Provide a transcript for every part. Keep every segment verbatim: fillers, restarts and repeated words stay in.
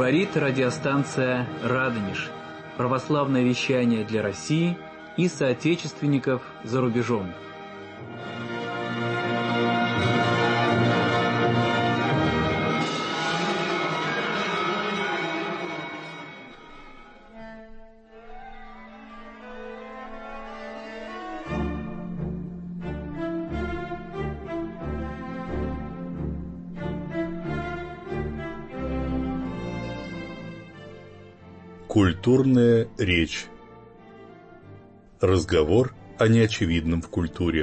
Говорит радиостанция «Радонеж». Православное вещание для России и соотечественников за рубежом. Культурная речь. Разговор о неочевидном в культуре.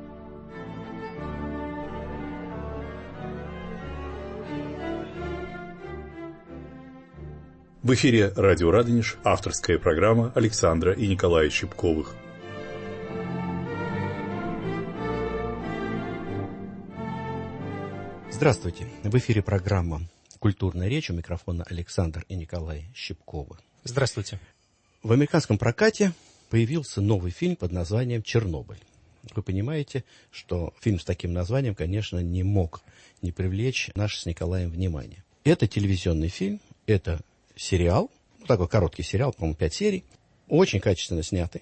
В эфире радио «Радонеж», авторская программа Александра и Николая Щипковых. Здравствуйте. В эфире программа «Культурная речь», у микрофона Александр и Николай Щипковы. Здравствуйте. В американском прокате появился новый фильм под названием «Чернобыль». Вы понимаете, что фильм с таким названием, конечно, не мог не привлечь наше с Николаем внимание. Это телевизионный фильм, это сериал, ну, такой короткий сериал, по-моему, пять серий, очень качественно снятый,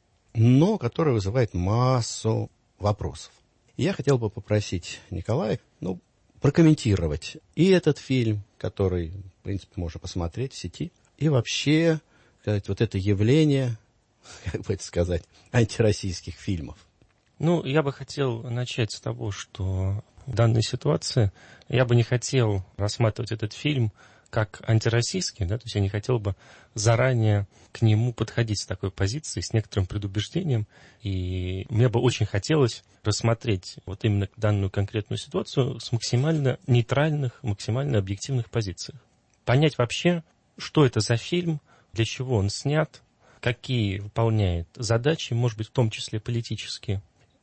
но который вызывает массу вопросов. И я хотел бы попросить Николая, ну, прокомментировать и этот фильм, который, в принципе, можно посмотреть в сети, и вообще, сказать, вот это явление, как бы это сказать, антироссийских фильмов. Ну, я бы хотел начать с того, что в данной ситуации я бы не хотел рассматривать этот фильм как антироссийский, да, то есть я не хотел бы заранее к нему подходить с такой позиции, с некоторым предубеждением, и мне бы очень хотелось рассмотреть вот именно данную конкретную ситуацию с максимально нейтральных, максимально объективных позиций. Понять вообще, что это за фильм, для чего он снят, какие выполняет задачи, может быть, в том числе политические.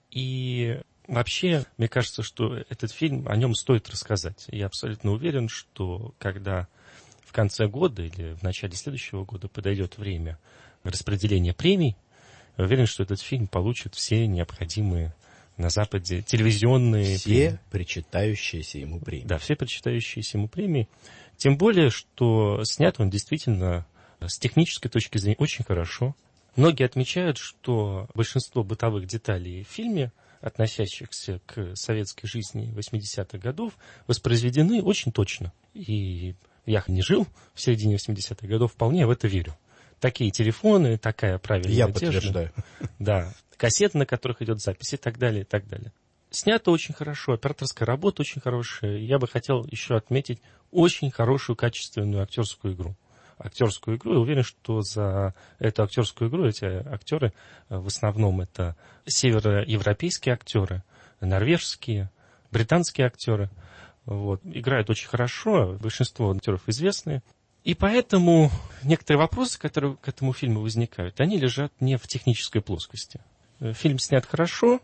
И вообще, мне кажется, что этот фильм, о нем стоит рассказать. Я абсолютно уверен, что когда в конце года или в начале следующего года подойдет время распределения премий, я уверен, что этот фильм получит все необходимые на Западе телевизионные все премии. причитающиеся ему премии. Да, все причитающиеся ему премии. Тем более, что снят он действительно с технической точки зрения очень хорошо. Многие отмечают, что большинство бытовых деталей в фильме, относящихся к советской жизни восьмидесятых годов, воспроизведены очень точно. И я не жил в середине восьмидесятых годов, вполне в это верю. Такие телефоны, такая правильная я одежда. подтверждаю. Да, кассеты, на которых идет запись и так далее, и так далее. Снято очень хорошо, операторская работа очень хорошая. Я бы хотел еще отметить очень хорошую, качественную актерскую игру. Актерскую игру. Я уверен, что за эту актерскую игру эти актеры, в основном это североевропейские актеры, норвежские, британские актеры, вот, играют очень хорошо. Большинство актеров известные. И поэтому некоторые вопросы, которые к этому фильму возникают, они лежат не в технической плоскости. Фильм снят хорошо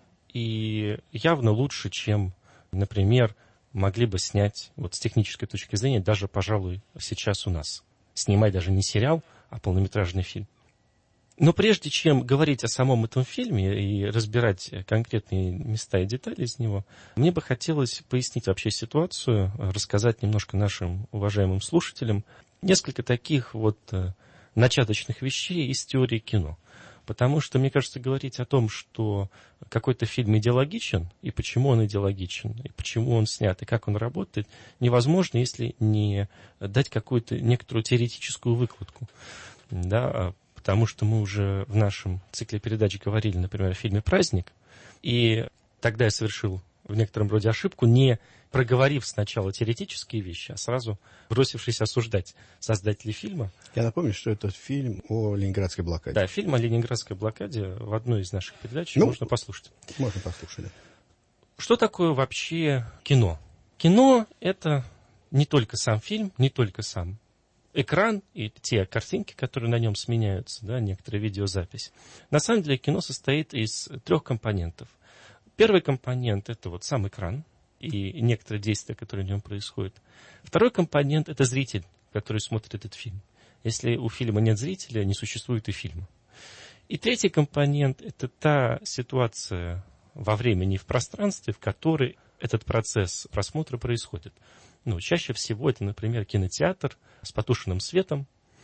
и явно лучше, чем, например, могли бы снять вот с технической точки зрения даже, пожалуй, сейчас у нас. Снимать даже не сериал, а полнометражный фильм. Но прежде чем говорить о самом этом фильме и разбирать конкретные места и детали из него, мне бы хотелось пояснить вообще ситуацию, рассказать немножко нашим уважаемым слушателям несколько таких вот начаточных вещей из теории кино. Потому что, мне кажется, говорить о том, что какой-то фильм идеологичен, и почему он идеологичен, и почему он снят, и как он работает, невозможно, если не дать какую-то некоторую теоретическую выкладку. Да, потому что мы уже в нашем цикле передач говорили, например, о фильме «Праздник», и тогда я совершил в некотором роде ошибку, не проговорив сначала теоретические вещи, а сразу бросившись осуждать создателей фильма. Я напомню, что это фильм о Ленинградской блокаде. Да, фильм о Ленинградской блокаде в одной из наших передач ну, можно послушать. Можно послушать, да. Что такое вообще кино? Кино — это не только сам фильм, не только сам экран и те картинки, которые на нем сменяются, да, некоторые видеозапись. На самом деле кино состоит из трех компонентов. Первый компонент — это вот сам экран и некоторые действия, которые в нем происходят. Второй компонент — это зритель, который смотрит этот фильм. Если у фильма нет зрителя, не существует и фильма. И третий компонент — это та ситуация во времени и в пространстве, в которой этот процесс просмотра происходит. Ну, чаще всего это, например, кинотеатр с потушенным светом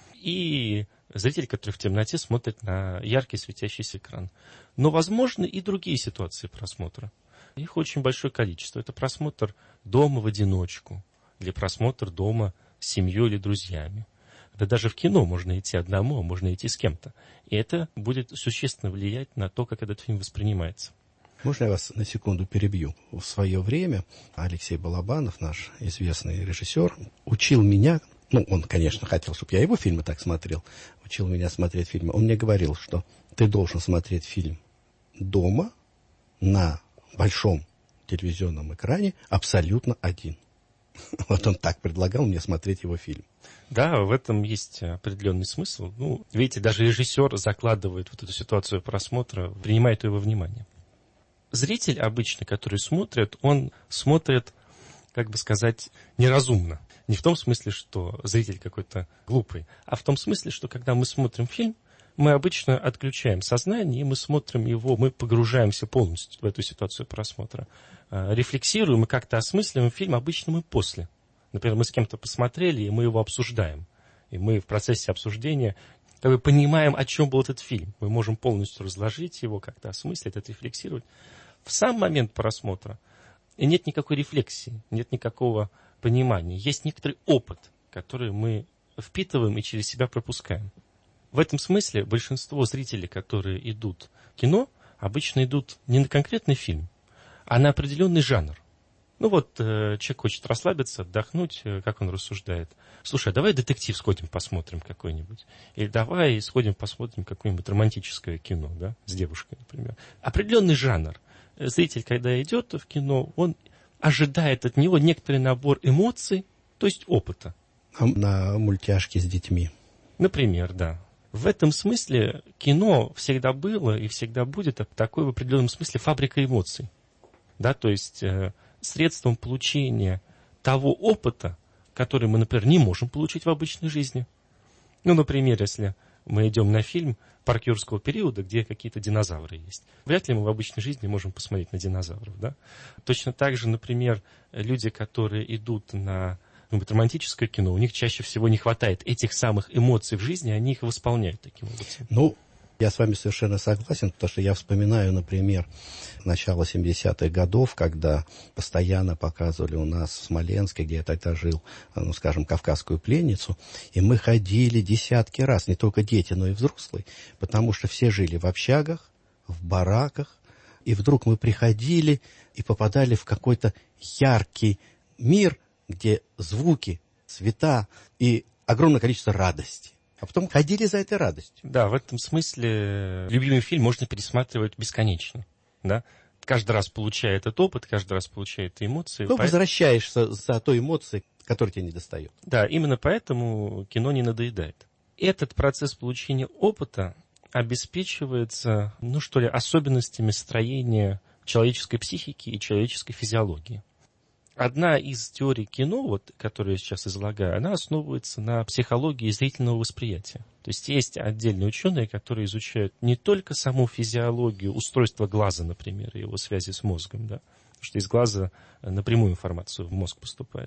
и зритель, который в темноте смотрит на яркий светящийся экран. Но возможны и другие ситуации просмотра. Их очень большое количество. Это просмотр дома в одиночку, или просмотр дома с семьей или друзьями. Да даже в кино можно идти одному, а можно идти с кем-то. И это будет существенно влиять на то, как этот фильм воспринимается. Можно я вас на секунду перебью? В свое время Алексей Балабанов, наш известный режиссер, учил меня, ну, он, конечно, хотел, чтобы я его фильмы так смотрел, учил меня смотреть фильмы. Он мне говорил, что ты должен смотреть фильм дома на большом телевизионном экране абсолютно один. Вот он так предлагал мне смотреть его фильм. Да, в этом есть определенный смысл. Ну, видите, даже режиссер закладывает вот эту ситуацию просмотра, принимает ее во внимание. Зритель обычно, который смотрит, он смотрит, как бы сказать, неразумно. Не в том смысле, что зритель какой-то глупый, а в том смысле, что когда мы смотрим фильм, мы обычно отключаем сознание, и мы смотрим его, мы погружаемся полностью в эту ситуацию просмотра. Рефлексируем и как-то осмысливаем фильм обычно мы после. Например, мы с кем-то посмотрели, и мы его обсуждаем. И мы в процессе обсуждения как бы понимаем, о чем был этот фильм. Мы можем полностью разложить его, как-то осмыслить, отрефлексировать. В сам момент просмотра нет никакой рефлексии, нет никакого понимания. Есть некоторый опыт, который мы впитываем и через себя пропускаем. В этом смысле большинство зрителей, которые идут в кино, обычно идут не на конкретный фильм, а на определенный жанр. Ну вот, э, человек хочет расслабиться, отдохнуть, э, как он рассуждает. Слушай, а давай детектив сходим посмотрим какой-нибудь. Или давай сходим посмотрим какое-нибудь романтическое кино, да, с девушкой, например. Определенный жанр. Зритель, когда идет в кино, он ожидает от него некоторый набор эмоций, то есть опыта. А на мультяшки с детьми. Например, да. В этом смысле кино всегда было и всегда будет такой в определенном смысле фабрика эмоций. Да, то есть э, средством получения того опыта, который мы, например, не можем получить в обычной жизни. Ну, например, если мы идем на фильм «Парк юрского периода», где какие-то динозавры есть. Вряд ли мы в обычной жизни можем посмотреть на динозавров. Да? Точно так же, например, люди, которые идут на романтическое кино, у них чаще всего не хватает этих самых эмоций в жизни, они их восполняют таким образом. Ну, я с вами совершенно согласен, потому что я вспоминаю, например, начало семидесятых годов, когда постоянно показывали у нас в Смоленске, где я тогда жил, ну, скажем, «Кавказскую пленницу», и мы ходили десятки раз, не только дети, но и взрослые, потому что все жили в общагах, в бараках, и вдруг мы приходили и попадали в какой-то яркий мир, где звуки, цвета и огромное количество радости. А потом ходили за этой радостью. Да, в этом смысле любимый фильм можно пересматривать бесконечно. Да? Каждый раз получая этот опыт, каждый раз получая эти эмоции. Ну, поэтому... возвращаешься за той эмоцией, которая тебе не достает. Да, именно поэтому кино не надоедает. Этот процесс получения опыта обеспечивается, ну что ли, особенностями строения человеческой психики и человеческой физиологии. Одна из теорий кино, вот, которую я сейчас излагаю, она основывается на психологии зрительного восприятия. То есть есть отдельные ученые, которые изучают не только саму физиологию устройства глаза, например, и его связи с мозгом, да, потому что из глаза напрямую информацию в мозг поступает,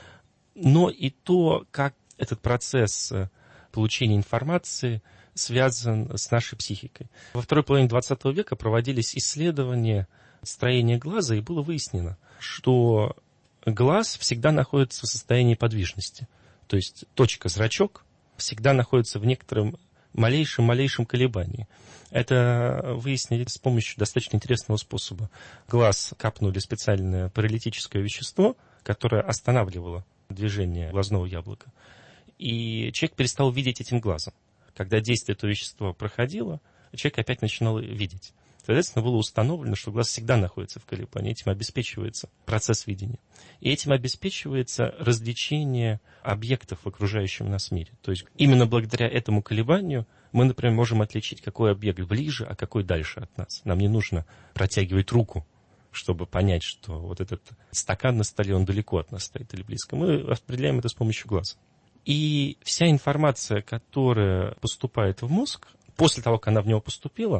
но и то, как этот процесс получения информации связан с нашей психикой. Во второй половине двадцатого века проводились исследования строения глаза, и было выяснено, что глаз всегда находится в состоянии подвижности. То есть точка зрачок всегда находится в некотором малейшем-малейшем колебании. Это выяснили с помощью достаточно интересного способа. В глаз капнули специальное паралитическое вещество, которое останавливало движение глазного яблока. И человек перестал видеть этим глазом. Когда действие этого вещества проходило, человек опять начинал видеть. Соответственно, было установлено, что глаз всегда находится в колебании. Этим обеспечивается процесс видения. И этим обеспечивается различение объектов в окружающем нас мире. То есть именно благодаря этому колебанию мы, например, можем отличить, какой объект ближе, а какой дальше от нас. Нам не нужно протягивать руку, чтобы понять, что вот этот стакан на столе, он далеко от нас стоит или близко. Мы определяем это с помощью глаза. И вся информация, которая поступает в мозг, после того, как она в него поступила,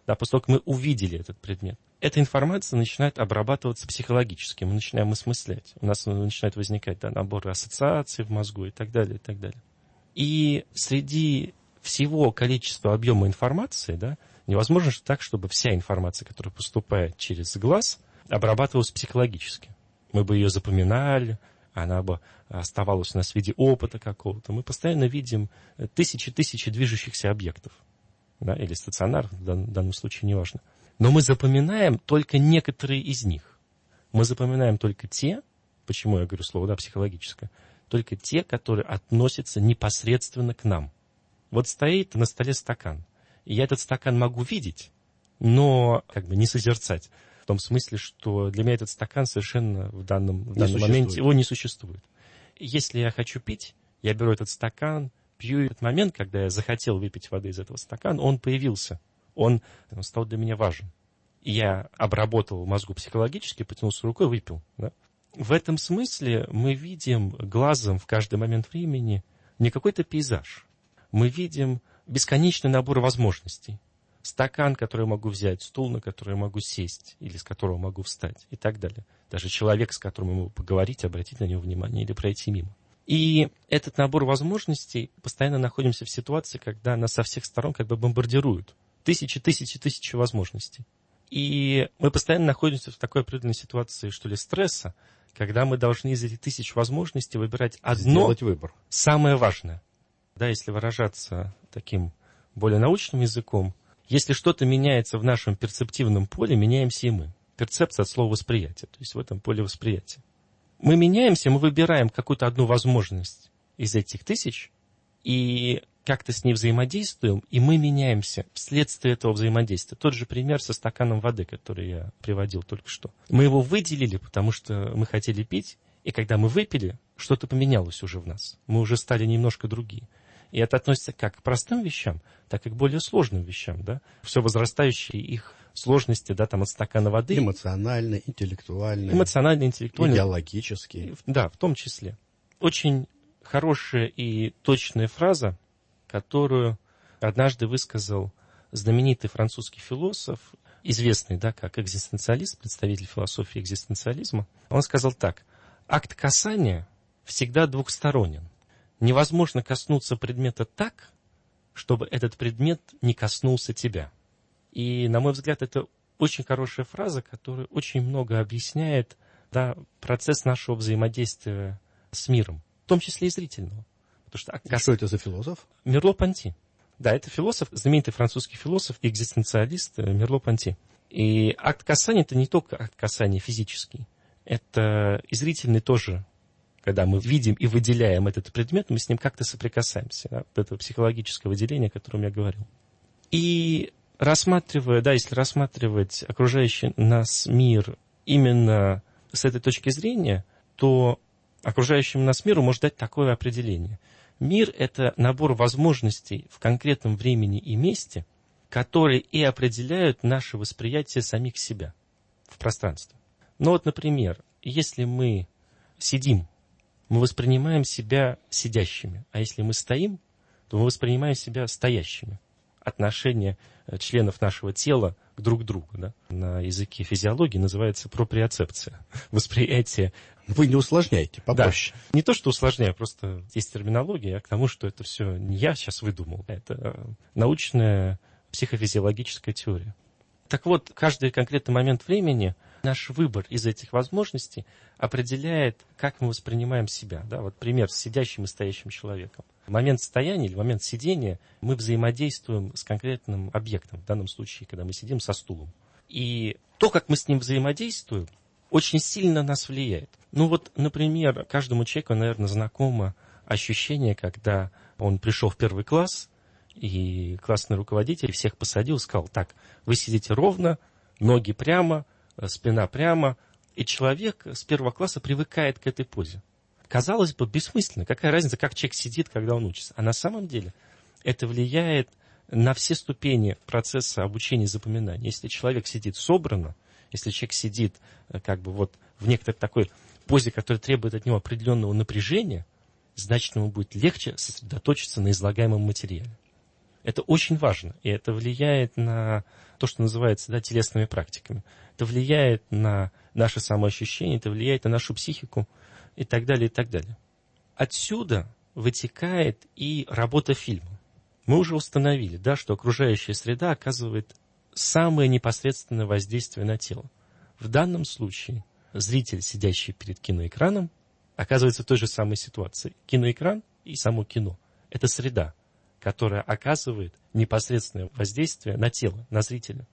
да, после того, как мы увидели этот предмет, эта информация начинает обрабатываться психологически, мы начинаем осмыслять, у нас начинает возникать, да, набор ассоциаций в мозгу и так далее, и так далее. И среди всего количества объема информации, да, невозможно так, чтобы вся информация, которая поступает через глаз, обрабатывалась психологически. Мы бы ее запоминали, она бы оставалась у нас в виде опыта какого-то. Мы постоянно видим тысячи-тысячи движущихся объектов. Да, или стационар, в данном случае неважно. Но мы запоминаем только некоторые из них. Мы запоминаем только те, почему я говорю слово, да, психологическое, только те, которые относятся непосредственно к нам. Вот стоит на столе стакан, и я этот стакан могу видеть, но как бы не созерцать. В том смысле, что для меня этот стакан совершенно в данном, в данном моменте его не существует. Если я хочу пить, я беру этот стакан, пью, и этот момент, когда я захотел выпить воды из этого стакана, он появился. Он, он стал для меня важен. И я обработал в мозгу психологически, потянулся рукой, выпил. Да? В этом смысле мы видим глазом в каждый момент времени не какой-то пейзаж. Мы видим бесконечный набор возможностей. Стакан, который я могу взять, стул, на который я могу сесть, или с которого могу встать, и так далее. Даже человек, с которым я могу поговорить, обратить на него внимание или пройти мимо. И этот набор возможностей, постоянно находимся в ситуации, когда нас со всех сторон как бы бомбардируют. Тысячи, тысячи, тысячи возможностей. И мы постоянно находимся в такой определенной ситуации, что ли, стресса, когда мы должны из этих тысяч возможностей выбирать одно, сделать выбор. Самое важное. Да, если выражаться таким более научным языком, если что-то меняется в нашем перцептивном поле, меняемся и мы. Перцепция от слова восприятие, то есть в этом поле восприятия. Мы меняемся, мы выбираем какую-то одну возможность из этих тысяч и как-то с ней взаимодействуем, и мы меняемся вследствие этого взаимодействия. Тот же пример со стаканом воды, который я приводил только что. Мы его выделили, потому что мы хотели пить, и когда мы выпили, что-то поменялось уже в нас. Мы уже стали немножко другие. И это относится как к простым вещам, так и к более сложным вещам. Да? Все возрастающие их сложности, да, там от стакана воды. Эмоционально, интеллектуально. Эмоционально, интеллектуально. Идеологически. Да, в том числе. Очень хорошая и точная фраза, которую однажды высказал знаменитый французский философ, известный, да, как экзистенциалист, представитель философии экзистенциализма. Он сказал так: акт касания всегда двухсторонен. Невозможно коснуться предмета так, чтобы этот предмет не коснулся тебя. И, на мой взгляд, это очень хорошая фраза, которая очень много объясняет, да, процесс нашего взаимодействия с миром, в том числе и зрительного. Потому что, кас... Что это за философ? Мерло-Понти. Да, это философ, знаменитый французский философ, экзистенциалист Мерло-Понти. И акт касания – это не только акт касания физический, это и зрительный тоже. Когда мы видим и выделяем этот предмет, мы с ним как-то соприкасаемся. Да? Вот это психологическое выделение, о котором я говорил. И рассматривая, да, если рассматривать окружающий нас мир именно с этой точки зрения, то окружающему нас миру можно дать такое определение. Мир – это набор возможностей в конкретном времени и месте, которые и определяют наше восприятие самих себя в пространстве. Ну вот, например, если мы сидим, мы воспринимаем себя сидящими, а если мы стоим, то мы воспринимаем себя стоящими. Отношение членов нашего тела к друг другу, да, на языке физиологии называется проприоцепция, восприятие. Вы не усложняйте, попроще. Да. Не то, что усложняю, просто есть терминология, а к тому, что это все не я сейчас выдумал, это научная психофизиологическая теория. Так вот, каждый конкретный момент времени наш выбор из этих возможностей определяет, как мы воспринимаем себя. Да? Вот пример с сидящим и стоящим человеком. В момент стояния или в момент сидения мы взаимодействуем с конкретным объектом. В данном случае, когда мы сидим со стулом. И то, как мы с ним взаимодействуем, очень сильно нас влияет. Ну вот, например, каждому человеку, наверное, знакомо ощущение, когда он пришел в первый класс, и классный руководитель всех посадил, сказал: так, вы сидите ровно, ноги прямо, спина прямо, и человек с первого класса привыкает к этой позе. Казалось бы, бессмысленно. Какая разница, как человек сидит, когда он учится? А на самом деле это влияет на все ступени процесса обучения и запоминания. Если человек сидит собранно, если человек сидит как бы вот в некоторой такой позе, которая требует от него определенного напряжения, значит, ему будет легче сосредоточиться на излагаемом материале. Это очень важно, и это влияет на то, что называется, да, телесными практиками. Это влияет на наше самоощущение, это влияет на нашу психику и так далее, и так далее. Отсюда вытекает и работа фильма. Мы уже установили, да, что окружающая среда оказывает самое непосредственное воздействие на тело. В данном случае зритель, сидящий перед киноэкраном, оказывается в той же самой ситуации. Киноэкран и само кино – это среда, которая оказывает непосредственное воздействие на тело, на зрителя.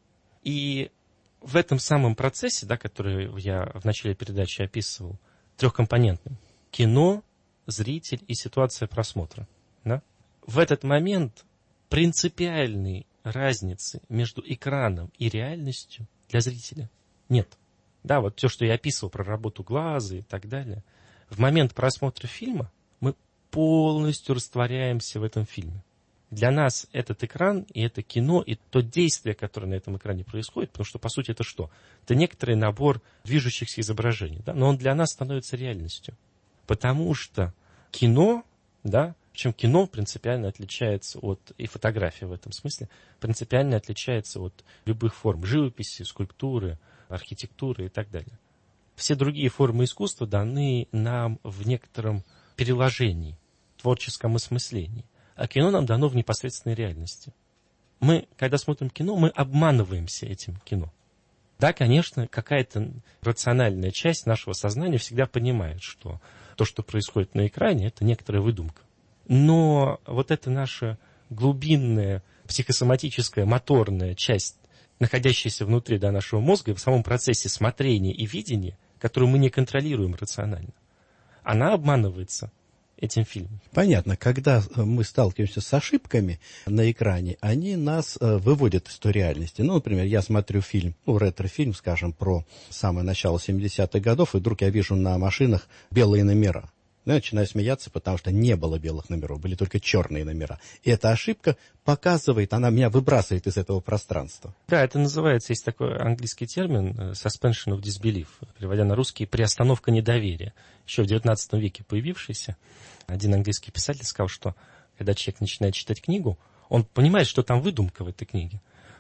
И в этом самом процессе, да, который я в начале передачи описывал, трехкомпонентным – кино, зритель и ситуация просмотра. Да? В этот момент принципиальной разницы между экраном и реальностью для зрителя нет. Да, вот то, что я описывал про работу глаза и так далее. В момент просмотра фильма мы полностью растворяемся в этом фильме. Для нас этот экран и это кино, и то действие, которое на этом экране происходит, потому что, по сути, это что? Это некоторый набор движущихся изображений, да? Но он для нас становится реальностью. Потому что кино, да, причем кино принципиально отличается от, и фотография в этом смысле, принципиально отличается от любых форм живописи, скульптуры, архитектуры и так далее. Все другие формы искусства даны нам в некотором переложении, творческом осмыслении. А кино нам дано в непосредственной реальности. Мы, когда смотрим кино, мы обманываемся этим кино. Да, конечно, какая-то рациональная часть нашего сознания всегда понимает, что то, что происходит на экране, это некоторая выдумка. Но вот эта наша глубинная, психосоматическая, моторная часть, находящаяся внутри, да, нашего мозга, в самом процессе смотрения и видения, которую мы не контролируем рационально, она обманывается этим фильмом. Понятно. Когда мы сталкиваемся с ошибками на экране, они нас выводят из той реальности. Ну, например, я смотрю фильм, ну, ретро-фильм, скажем, про самое начало семидесятых годов, и вдруг я вижу на машинах белые номера. Я начинаю смеяться, потому что не было белых номеров, были только черные номера. И эта ошибка показывает, она меня выбрасывает из этого пространства. Да, это называется, есть такой английский термин suspension of disbelief, переводя на русский, приостановка недоверия. Еще в девятнадцатом веке появившийся. Один английский писатель сказал, что когда человек начинает читать книгу, он понимает, что там выдумка в этой книге,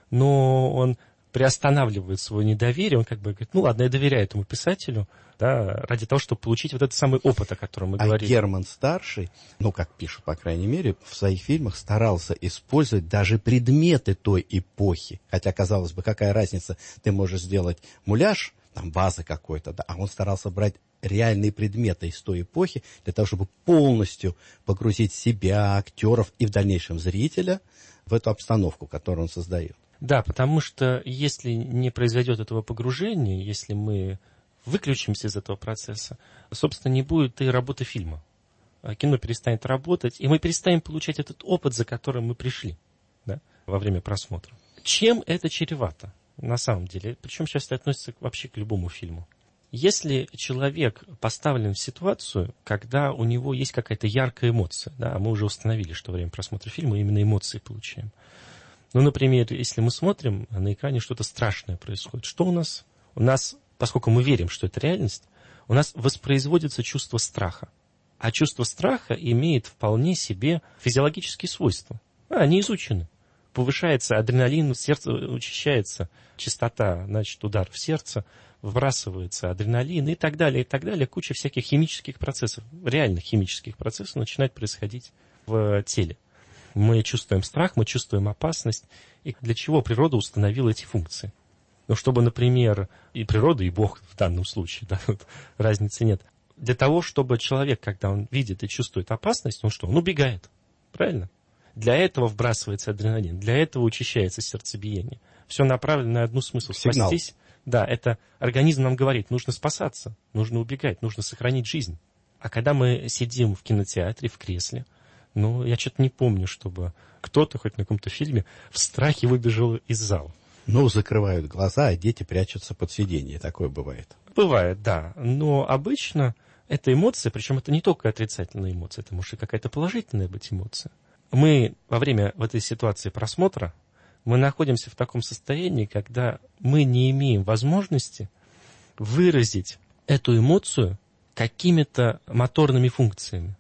но он приостанавливает свое недоверие, он как бы говорит, ну ладно, я доверяю этому писателю, да, ради того, чтобы получить вот этот самый опыт, о котором мы а говорили. А Герман-старший, ну, как пишут, по крайней мере, в своих фильмах старался использовать даже предметы той эпохи. Хотя, казалось бы, какая разница, ты можешь сделать муляж, там, ваза какой-то, да, а он старался брать реальные предметы из той эпохи для того, чтобы полностью погрузить себя, актеров и в дальнейшем зрителя в эту обстановку, которую он создает. Да, потому что если не произойдет этого погружения, если мы выключимся из этого процесса, собственно, не будет и работы фильма. Кино перестанет работать, и мы перестанем получать этот опыт, за которым мы пришли, да, во время просмотра. Чем это чревато на самом деле? Причем сейчас это относится вообще к любому фильму. Если человек поставлен в ситуацию, когда у него есть какая-то яркая эмоция, да, мы уже установили, что во время просмотра фильма именно эмоции получаем. Ну, например, если мы смотрим, на экране что-то страшное происходит, что у нас? У нас, поскольку мы верим, что это реальность, у нас воспроизводится чувство страха. А чувство страха имеет вполне себе физиологические свойства. А, они изучены. Повышается адреналин, сердце учащается, частота, значит, удар в сердце, вбрасывается адреналин и так далее, и так далее. Куча всяких химических процессов, реальных химических процессов начинает происходить в теле. Мы чувствуем страх, мы чувствуем опасность. И для чего природа установила эти функции? Ну, чтобы, например, и природа, и Бог в данном случае, да, вот, разницы нет. Для того, чтобы человек, когда он видит и чувствует опасность, он что? Он убегает. Правильно? Для этого вбрасывается адреналин, для этого учащается сердцебиение. Все направлено на одну смысл. Сигнал. Спастись. Да, это организм нам говорит, нужно спасаться, нужно убегать, нужно сохранить жизнь. А когда мы сидим в кинотеатре, в кресле, ну, я что-то не помню, чтобы кто-то, хоть на каком-то фильме, в страхе выбежал из зала. Ну, закрывают глаза, а дети прячутся под сиденье. Такое бывает. Бывает, да. Но обычно эта эмоция, причем это не только отрицательная эмоция, это может и какая-то положительная быть эмоция. Мы во время в этой ситуации просмотра, мы находимся в таком состоянии, когда мы не имеем возможности выразить эту эмоцию какими-то моторными функциями.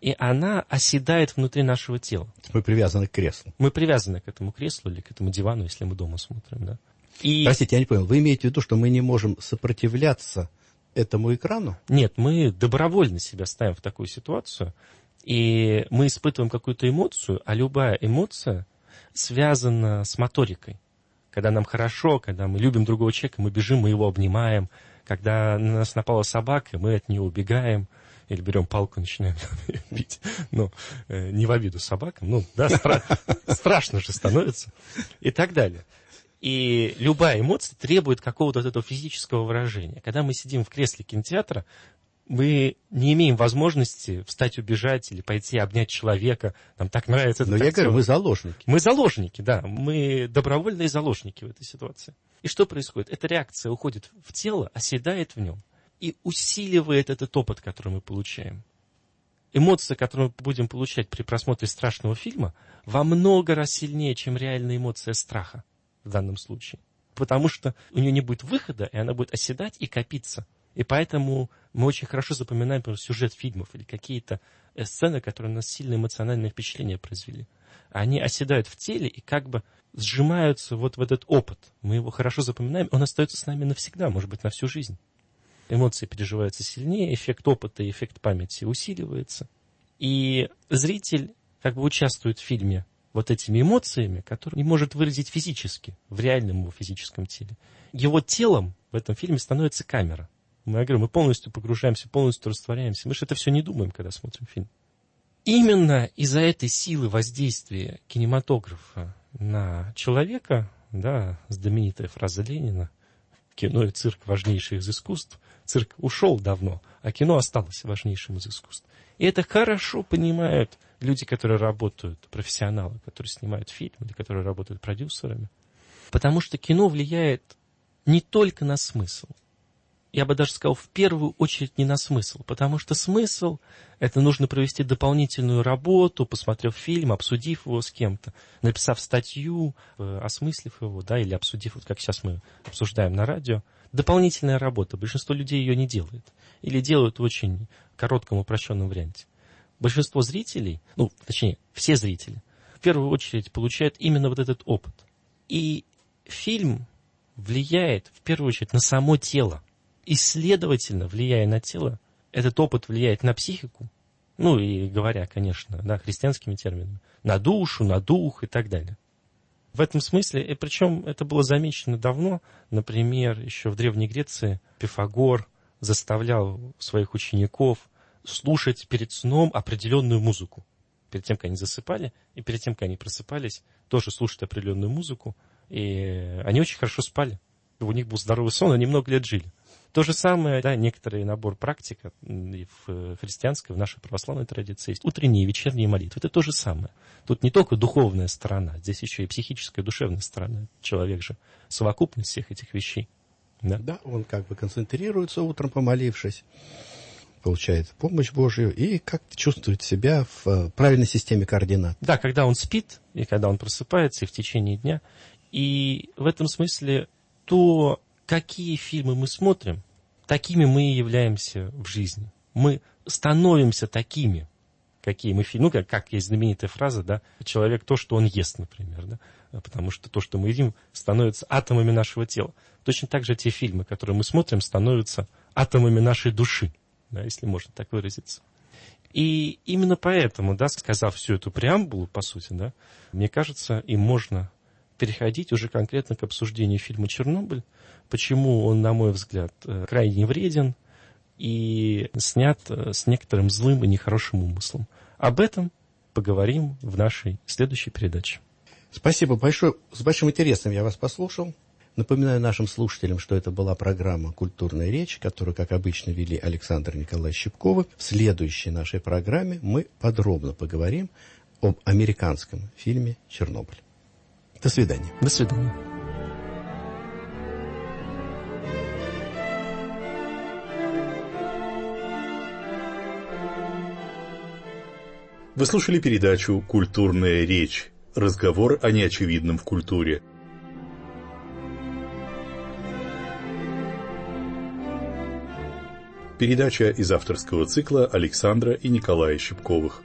и она оседает внутри нашего тела. Мы привязаны к креслу. Мы привязаны к этому креслу или к этому дивану, если мы дома смотрим, да. И... Простите, я не понял, вы имеете в виду, что мы не можем сопротивляться этому экрану? Нет, мы добровольно себя ставим в такую ситуацию, и мы испытываем какую-то эмоцию, а любая эмоция связана с моторикой. Когда нам хорошо, когда мы любим другого человека, мы бежим, мы его обнимаем. Когда на нас напала собака, мы от нее убегаем. Или берем палку и начинаем бить. Ну, э, не в обиду собакам. Ну, да, стра- страшно же становится. И так далее. И любая эмоция требует какого-то вот этого физического выражения. Когда мы сидим в кресле кинотеатра, мы не имеем возможности встать, убежать или пойти обнять человека. Нам так нравится этот Но я актер. говорю, мы заложники. Мы заложники, да. Мы добровольные заложники в этой ситуации. И что происходит? Эта реакция уходит в тело, оседает в нем и усиливает этот опыт, который мы получаем. Эмоция, которую мы будем получать при просмотре страшного фильма, во много раз сильнее, чем реальная эмоция страха в данном случае. Потому что у нее не будет выхода, и она будет оседать и копиться. И поэтому мы очень хорошо запоминаем, например, сюжет фильмов или какие-то сцены, которые на нас сильное эмоциональное впечатление произвели. Они оседают в теле и как бы сжимаются вот в этот опыт. Мы его хорошо запоминаем, он остается с нами навсегда, может быть, на всю жизнь. Эмоции переживаются сильнее, эффект опыта и эффект памяти усиливается. И зритель как бы участвует в фильме вот этими эмоциями, которые не может выразить физически, в реальном его физическом теле. Его телом в этом фильме становится камера. Мы, я говорю, мы полностью погружаемся, полностью растворяемся. Мы же это все не думаем, когда смотрим фильм. Именно из-за этой силы воздействия кинематографа на человека, да, знаменитая фраза Ленина, кино и цирк важнейший из искусств. Цирк ушел давно, а кино осталось важнейшим из искусств. И это хорошо понимают люди, которые работают, профессионалы, которые снимают фильм, или которые работают продюсерами. Потому что кино влияет не только на смысл. Я бы даже сказал, в первую очередь не на смысл. Потому что смысл – это нужно провести дополнительную работу, посмотрев фильм, обсудив его с кем-то, написав статью, осмыслив его, да, или обсудив, вот как сейчас мы обсуждаем на радио. Дополнительная работа. Большинство людей ее не делает. Или делают в очень коротком упрощенном варианте. Большинство зрителей, ну, точнее, все зрители, в первую очередь получают именно вот этот опыт. И фильм влияет, в первую очередь, на само тело. И, следовательно, влияя на тело, этот опыт влияет на психику, ну, и говоря, конечно, да, христианскими терминами, на душу, на дух и так далее. В этом смысле, и причем это было замечено давно, например, еще в Древней Греции Пифагор заставлял своих учеников слушать перед сном определенную музыку. Перед тем, как они засыпали, и перед тем, как они просыпались, тоже слушать определенную музыку, и они очень хорошо спали. У них был здоровый сон, они много лет жили. То же самое, да, некоторый набор практик и в христианской, в нашей православной традиции есть. Утренние и вечерние молитвы. Это то же самое. Тут не только духовная сторона, здесь еще и психическая, душевная сторона. Человек же совокупность всех этих вещей. Да, да, он как бы концентрируется утром, помолившись, получает помощь Божью и как-то чувствует себя в правильной системе координат. Да, когда он спит, и когда он просыпается, и в течение дня. И в этом смысле то, какие фильмы мы смотрим, такими мы и являемся в жизни. Мы становимся такими, какие мы фильмы. Ну, как, как есть знаменитая фраза, да, человек то, что он ест, например, да, потому что то, что мы едим, становится атомами нашего тела. Точно так же те фильмы, которые мы смотрим, становятся атомами нашей души, да, если можно так выразиться. И именно поэтому, да, сказав всю эту преамбулу, по сути, да, мне кажется, и можно переходить уже конкретно к обсуждению фильма «Чернобыль», почему он, на мой взгляд, крайне вреден и снят с некоторым злым и нехорошим умыслом. Об этом поговорим в нашей следующей передаче. Спасибо большое. С большим интересом я вас послушал. Напоминаю нашим слушателям, что это была программа «Культурная речь», которую, как обычно, вели Александр Николаевич Щипковы. В следующей нашей программе мы подробно поговорим об американском фильме «Чернобыль». До свидания. До свидания. Вы слушали передачу «Культурная речь». Разговор о неочевидном в культуре. Передача из авторского цикла Александра и Николая Щипковых.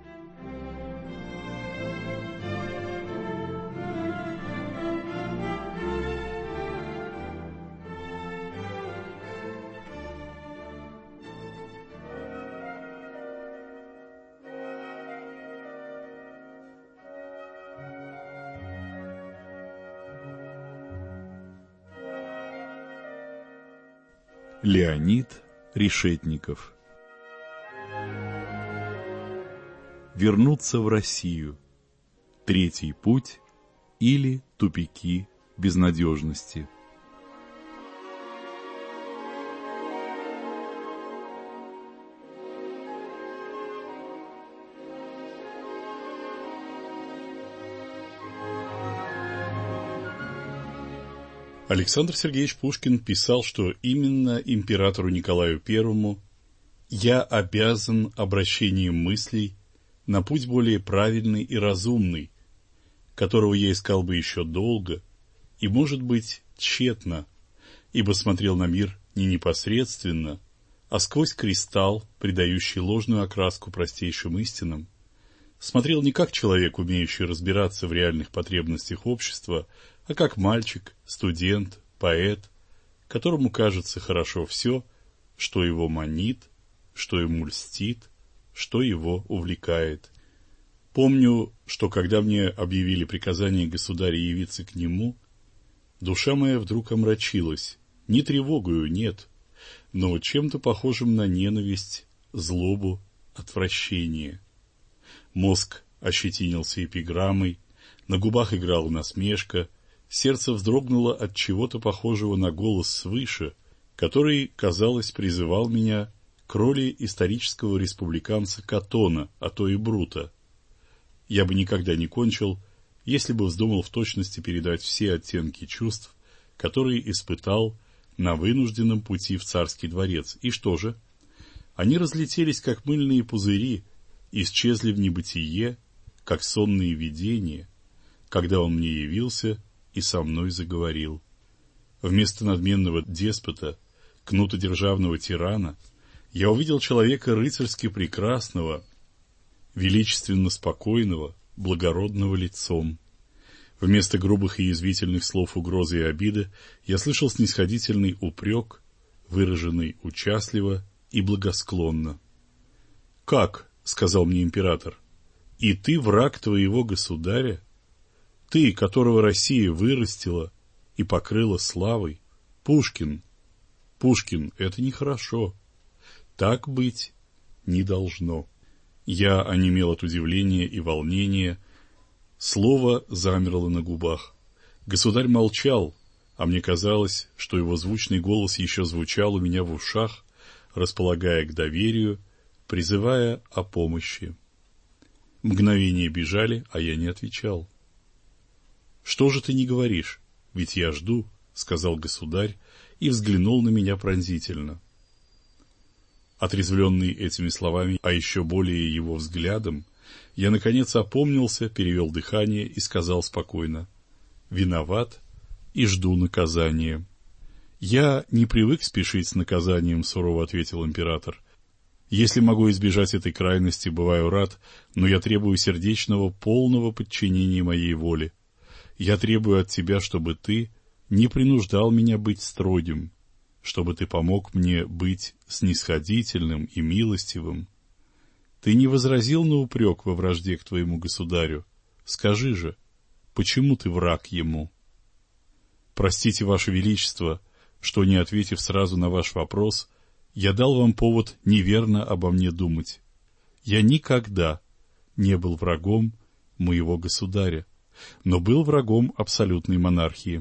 Леонид Решетников. Вернуться в Россию. Третий путь или тупики безнадежности. Александр Сергеевич Пушкин писал, что именно императору Николаю Первому я обязан обращением мыслей на путь более правильный и разумный, которого я искал бы еще долго и, может быть, тщетно, ибо смотрел на мир не непосредственно, а сквозь кристалл, придающий ложную окраску простейшим истинам, смотрел не как человек, умеющий разбираться в реальных потребностях общества, а как мальчик, студент, поэт, которому кажется хорошо все, что его манит, что ему льстит, что его увлекает. Помню, что когда мне объявили приказание государя явиться к нему, душа моя вдруг омрачилась, не тревогою, нет, но чем-то похожим на ненависть, злобу, отвращение. Мозг ощетинился эпиграммой, на губах играла насмешка, сердце вздрогнуло от чего-то похожего на голос свыше, который, казалось, призывал меня к роли исторического республиканца Каттона, а то и Брута. Я бы никогда не кончил, если бы вздумал в точности передать все оттенки чувств, которые испытал на вынужденном пути в царский дворец. И что же? Они разлетелись, как мыльные пузыри, исчезли в небытие, как сонные видения, когда он мне явился и со мной заговорил. Вместо надменного деспота, кнутодержавного тирана, я увидел человека рыцарски прекрасного, величественно спокойного, благородного лицом. Вместо грубых и язвительных слов угрозы и обиды я слышал снисходительный упрек, выраженный участливо и благосклонно. «Как?» — сказал мне император. «И ты враг твоего государя? Ты, которого Россия вырастила и покрыла славой? Пушкин! Пушкин, это нехорошо. Так быть не должно». Я онемел от удивления и волнения. Слово замерло на губах. Государь молчал, а мне казалось, что его звучный голос еще звучал у меня в ушах, располагая к доверию, призывая о помощи. Мгновения бежали, а я не отвечал. «Что же ты не говоришь? Ведь я жду», — сказал государь и взглянул на меня пронзительно. Отрезвленный этими словами, а еще более его взглядом, я, наконец, опомнился, перевел дыхание и сказал спокойно: «Виноват и жду наказания». «Я не привык спешить с наказанием», — сурово ответил император. «Если могу избежать этой крайности, бываю рад, но я требую сердечного, полного подчинения моей воле. Я требую от тебя, чтобы ты не принуждал меня быть строгим, чтобы ты помог мне быть снисходительным и милостивым. Ты не возразил на упрек во вражде к твоему государю? Скажи же, почему ты враг ему? Простите, Ваше Величество, что, не ответив сразу на ваш вопрос, я дал вам повод неверно обо мне думать. Я никогда не был врагом моего государя, но был врагом абсолютной монархии».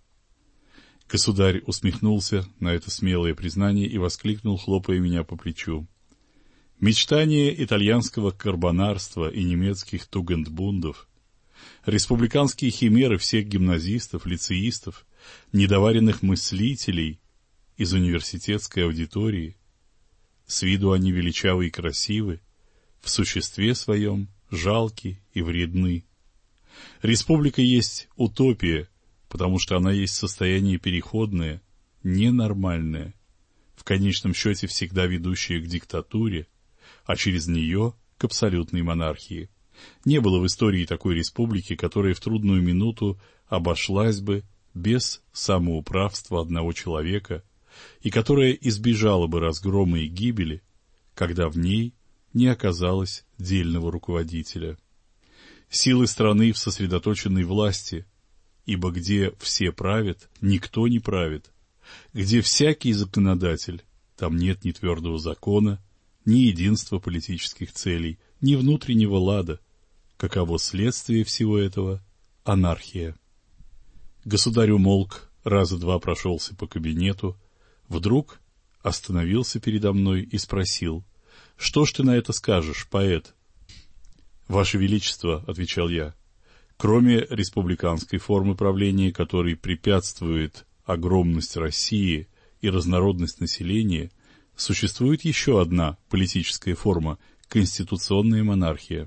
Государь усмехнулся на это смелое признание и воскликнул, хлопая меня по плечу: «Мечтания итальянского карбонарства и немецких тугендбундов, республиканские химеры всех гимназистов, лицеистов, недоваренных мыслителей из университетской аудитории. С виду они величавы и красивы, в существе своем жалки и вредны. Республика есть утопия, потому что она есть состояние переходное, ненормальное, в конечном счете всегда ведущая к диктатуре, а через нее к абсолютной монархии. Не было в истории такой республики, которая в трудную минуту обошлась бы без самоуправства одного человека и которая избежала бы разгрома и гибели, когда в ней не оказалось дельного руководителя. Силы страны в сосредоточенной власти, ибо где все правят, никто не правит. Где всякий законодатель, там нет ни твердого закона, ни единства политических целей, ни внутреннего лада. Каково следствие всего этого? Анархия. Государь умолк, раза два прошелся по кабинету, вдруг остановился передо мной и спросил: «Что ж ты на это скажешь, поэт?» «Ваше Величество», — отвечал я, — «кроме республиканской формы правления, которой препятствует огромность России и разнородность населения, существует еще одна политическая форма – конституционная монархия.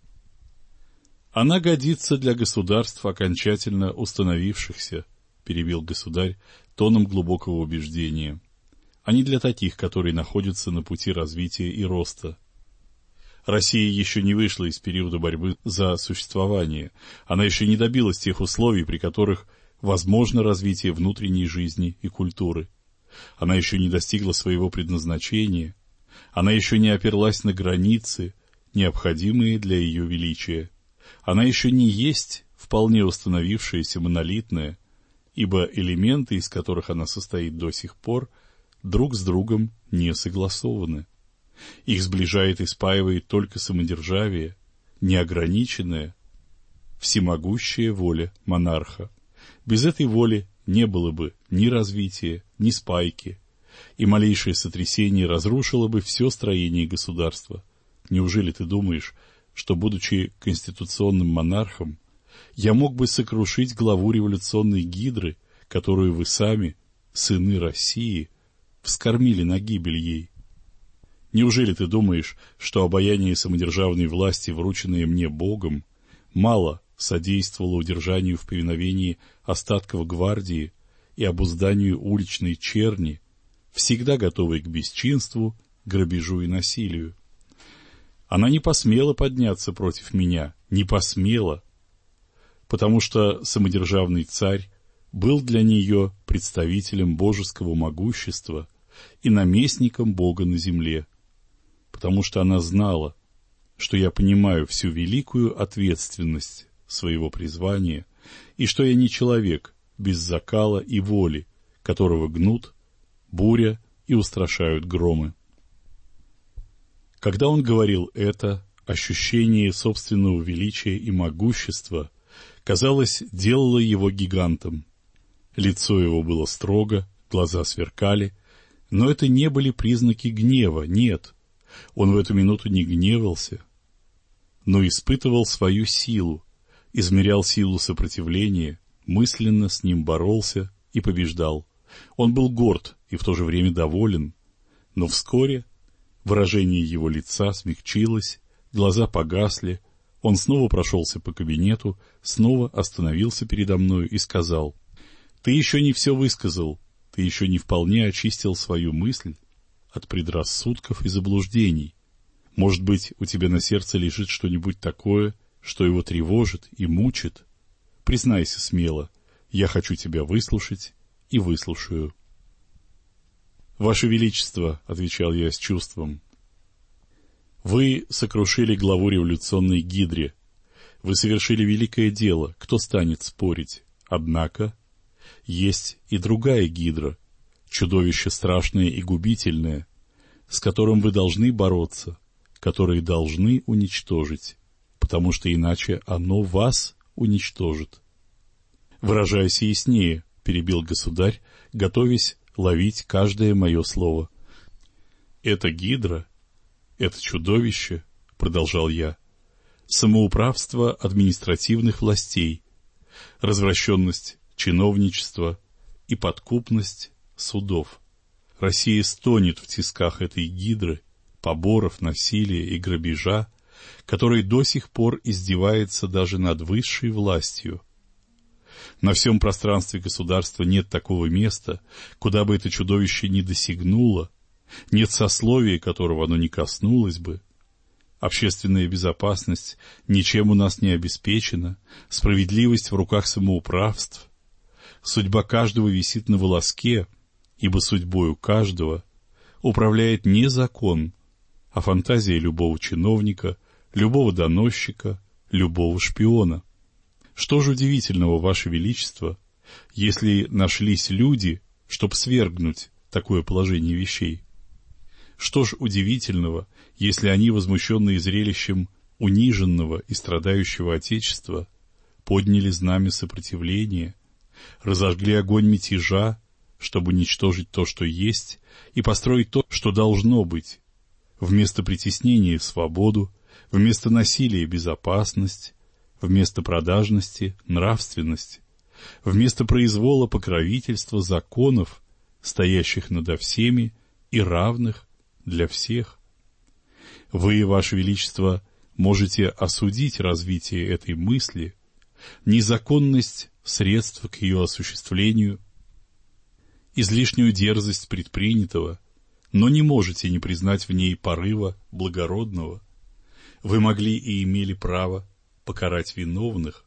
Она годится для государств, окончательно установившихся, – перебил государь тоном глубокого убеждения, – а не для таких, которые находятся на пути развития и роста. Россия еще не вышла из периода борьбы за существование, она еще не добилась тех условий, при которых возможно развитие внутренней жизни и культуры. Она еще не достигла своего предназначения, она еще не оперлась на границы, необходимые для ее величия. Она еще не есть вполне установившаяся монолитная, ибо элементы, из которых она состоит до сих пор, друг с другом не согласованы. Их сближает и спаивает только самодержавие, неограниченная, всемогущая воля монарха. Без этой воли не было бы ни развития, ни спайки, и малейшее сотрясение разрушило бы все строение государства. Неужели ты думаешь, что, будучи конституционным монархом, я мог бы сокрушить главу революционной гидры, которую вы сами, сыны России, вскормили на гибель ей? Неужели ты думаешь, что обаяние самодержавной власти, врученное мне Богом, мало содействовало удержанию в повиновении остатков гвардии и обузданию уличной черни, всегда готовой к бесчинству, грабежу и насилию? Она не посмела подняться против меня, не посмела, потому что самодержавный царь был для нее представителем божеского могущества и наместником Бога на земле, потому что она знала, что я понимаю всю великую ответственность своего призвания и что я не человек без закала и воли, которого гнут буря и устрашают громы. Когда он говорил это, ощущение собственного величия и могущества, казалось, делало его гигантом. Лицо его было строго, глаза сверкали, но это не были признаки гнева, нет. Он в эту минуту не гневался, но испытывал свою силу, измерял силу сопротивления, мысленно с ним боролся и побеждал. Он был горд и в то же время доволен, но вскоре выражение его лица смягчилось, глаза погасли, он снова прошелся по кабинету, снова остановился передо мною и сказал: «Ты еще не все высказал, ты еще не вполне очистил свою мысль от предрассудков и заблуждений. Может быть, у тебя на сердце лежит что-нибудь такое, что его тревожит и мучит? Признайся смело, я хочу тебя выслушать и выслушаю». «Ваше Величество», — отвечал я с чувством, — «вы сокрушили главу революционной гидре. Вы совершили великое дело, кто станет спорить? Однако есть и другая гидра, чудовище страшное и губительное, с которым вы должны бороться, которое должны уничтожить, потому что иначе оно вас уничтожит». «Выражайся яснее», — перебил государь, готовясь ловить каждое мое слово. «Это гидра, это чудовище, — продолжал я, — самоуправство административных властей, развращенность чиновничества и подкупность судов. Россия стонет в тисках этой гидры, поборов, насилия и грабежа, который до сих пор издевается даже над высшей властью. На всем пространстве государства нет такого места, куда бы это чудовище не досягнуло, нет сословия, которого оно не коснулось бы. Общественная безопасность ничем у нас не обеспечена, справедливость в руках самоуправств. Судьба каждого висит на волоске, ибо судьбою каждого управляет не закон, а фантазия любого чиновника, любого доносчика, любого шпиона. Что же удивительного, Ваше Величество, если нашлись люди, чтобы свергнуть такое положение вещей? Что ж удивительного, если они, возмущенные зрелищем униженного и страдающего Отечества, подняли знамя сопротивления, разожгли огонь мятежа, чтобы уничтожить то, что есть, и построить то, что должно быть, вместо притеснения свободу, вместо насилия безопасность, вместо продажности нравственность, вместо произвола покровительства законов, стоящих надо всеми и равных для всех. Вы, Ваше Величество, можете осудить развитие этой мысли, незаконность средств к ее осуществлению, излишнюю дерзость предпринятого, но не можете не признать в ней порыва благородного. Вы могли и имели право покарать виновных,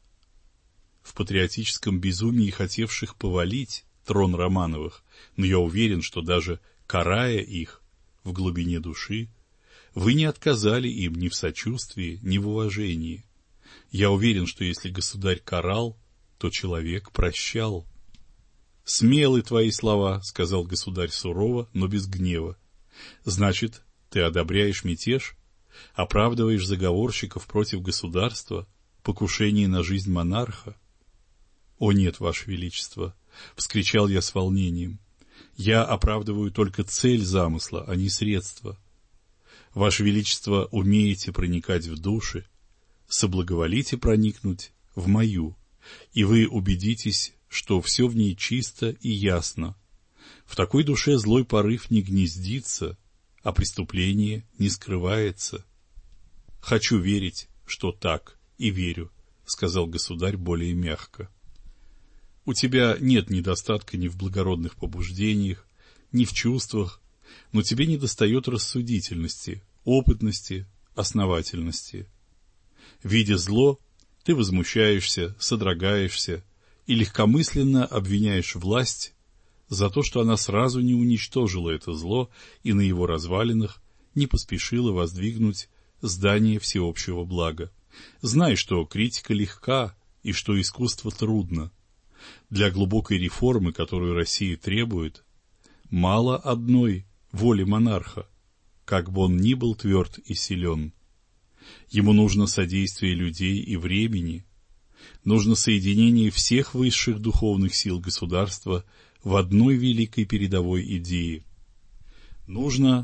в патриотическом безумии хотевших повалить трон Романовых, но я уверен, что даже карая их в глубине души, вы не отказали им ни в сочувствии, ни в уважении. Я уверен, что если государь карал, то человек прощал. «Смелы твои слова», — сказал государь сурово, но без гнева. «Значит, ты одобряешь мятеж, оправдываешь заговорщиков против государства, покушение на жизнь монарха?» «О нет, Ваше Величество!» — вскричал я с волнением. «Я оправдываю только цель замысла, а не средства. Ваше Величество, умеете проникать в души, соблаговолите проникнуть в мою, и вы убедитесь, что все в ней чисто и ясно. В такой душе злой порыв не гнездится, а преступление не скрывается». «Хочу верить, что так, и верю», — сказал государь более мягко. «У тебя нет недостатка ни в благородных побуждениях, ни в чувствах, но тебе недостает рассудительности, опытности, основательности. Видя зло, ты возмущаешься, содрогаешься и легкомысленно обвиняешь власть за то, что она сразу не уничтожила это зло и на его развалинах не поспешила воздвигнуть здание всеобщего блага. Знай, что критика легка и что искусство трудно. Для глубокой реформы, которую Россия требует, мало одной воли монарха, как бы он ни был тверд и силен. Ему нужно содействие людей и времени, нужно соединение всех высших духовных сил государства в одной великой передовой идее. Нужно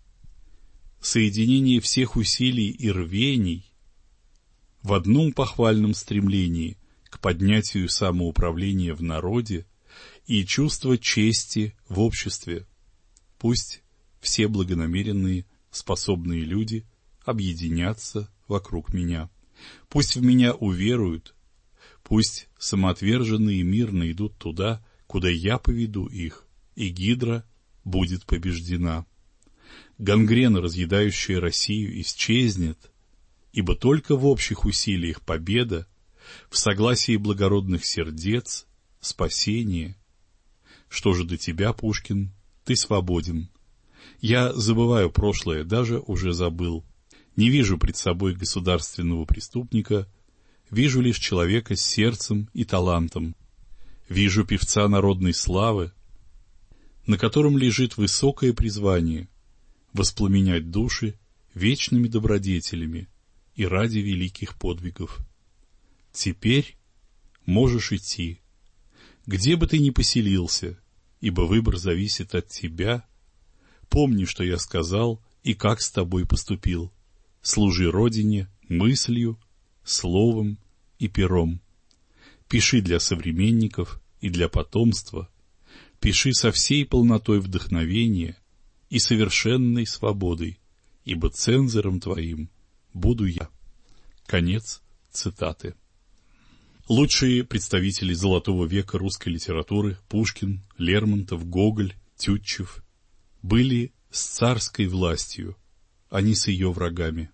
соединение всех усилий и рвений в одном похвальном стремлении к поднятию самоуправления в народе и чувства чести в обществе. Пусть все благонамеренные, способные люди объединятся вокруг меня. Пусть в меня уверуют, пусть самоотверженно и мирно идут туда, куда я поведу их, и гидра будет побеждена. Гангрена, разъедающая Россию, исчезнет, ибо только в общих усилиях победа, в согласии благородных сердец, спасение. Что же до тебя, Пушкин, ты свободен. Я забываю прошлое, даже уже забыл. Не вижу пред собой государственного преступника, вижу лишь человека с сердцем и талантом. Вижу певца народной славы, на котором лежит высокое призвание воспламенять души вечными добродетелями и ради великих подвигов. Теперь можешь идти, где бы ты ни поселился, ибо выбор зависит от тебя. Помни, что я сказал и как с тобой поступил. Служи Родине мыслью, словом и пером. Пиши для современников и для потомства. Пиши со всей полнотой вдохновения и совершенной свободой, ибо цензором твоим буду я. Конец цитаты. Лучшие представители золотого века русской литературы Пушкин, Лермонтов, Гоголь, Тютчев были с царской властью, а не с ее врагами.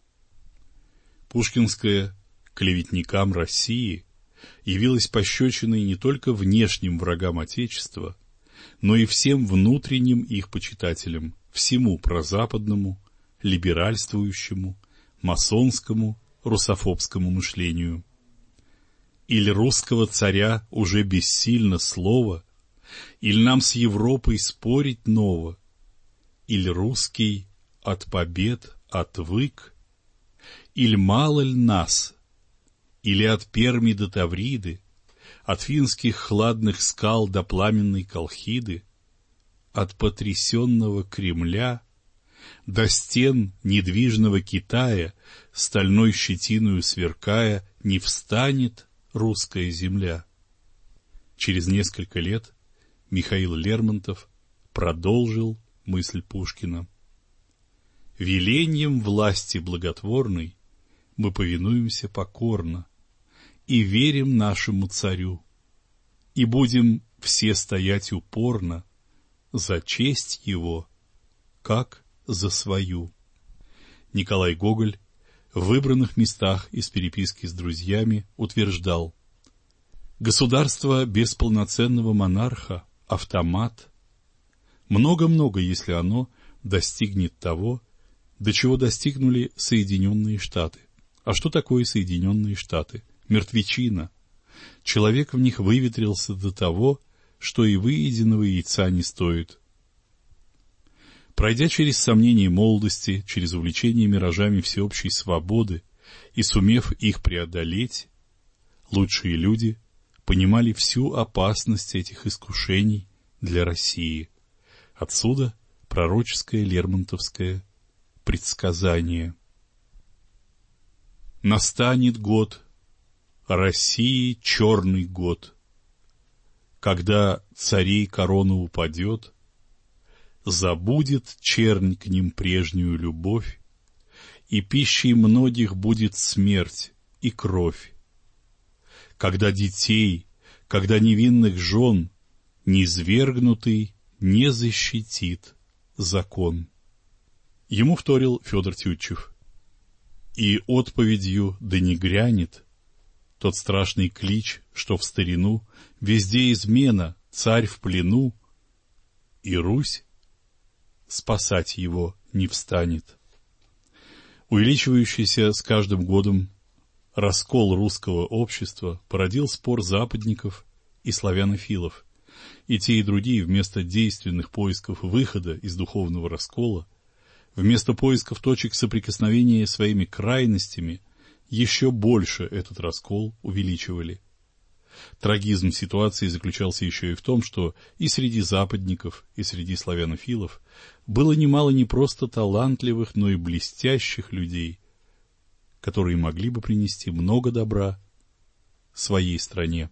Пушкинская «Клеветникам России» явилась пощечиной не только внешним врагам Отечества, но и всем внутренним их почитателям, всему прозападному, либеральствующему, масонскому, русофобскому мышлению. Или русского царя уже бессильно слово, или нам с Европой спорить ново, или русский от побед отвык, или мало ли нас, или от Перми до Тавриды, от финских хладных скал до пламенной Колхиды, от потрясенного Кремля до стен недвижного Китая, стальной щетиною сверкая, не встанет русская земля. Через несколько лет Михаил Лермонтов продолжил мысль Пушкина. Веленьем власти благотворной мы повинуемся покорно и верим нашему царю, и будем все стоять упорно за честь его, как за свою. Николай Гоголь в выбранных местах из переписки с друзьями утверждал: государство без полноценного монарха — автомат. Много-много, если оно достигнет того, до чего достигнули Соединенные Штаты. А что такое Соединенные Штаты? Мертвечина. Человек в них выветрился до того, что и выеденного яйца не стоит. Пройдя через сомнения молодости, через увлечение миражами всеобщей свободы и сумев их преодолеть, лучшие люди понимали всю опасность этих искушений для России. Отсюда пророческое лермонтовское предсказание. Настанет год, России черный год, когда царей корона упадет, забудет чернь к ним прежнюю любовь, и пищей многих будет смерть и кровь. Когда детей, когда невинных жен низвергнутый не защитит закон. Ему вторил Федор Тютчев. И отповедью да не грянет тот страшный клич, что в старину везде измена, царь в плену, и Русь спасать его не встанет. Увеличивающийся с каждым годом раскол русского общества породил спор западников и славянофилов, и те и другие вместо действенных поисков выхода из духовного раскола, вместо поисков точек соприкосновения своими крайностями, еще больше этот раскол увеличивали. Трагизм ситуации заключался еще и в том, что и среди западников, и среди славянофилов было немало не просто талантливых, но и блестящих людей, которые могли бы принести много добра своей стране.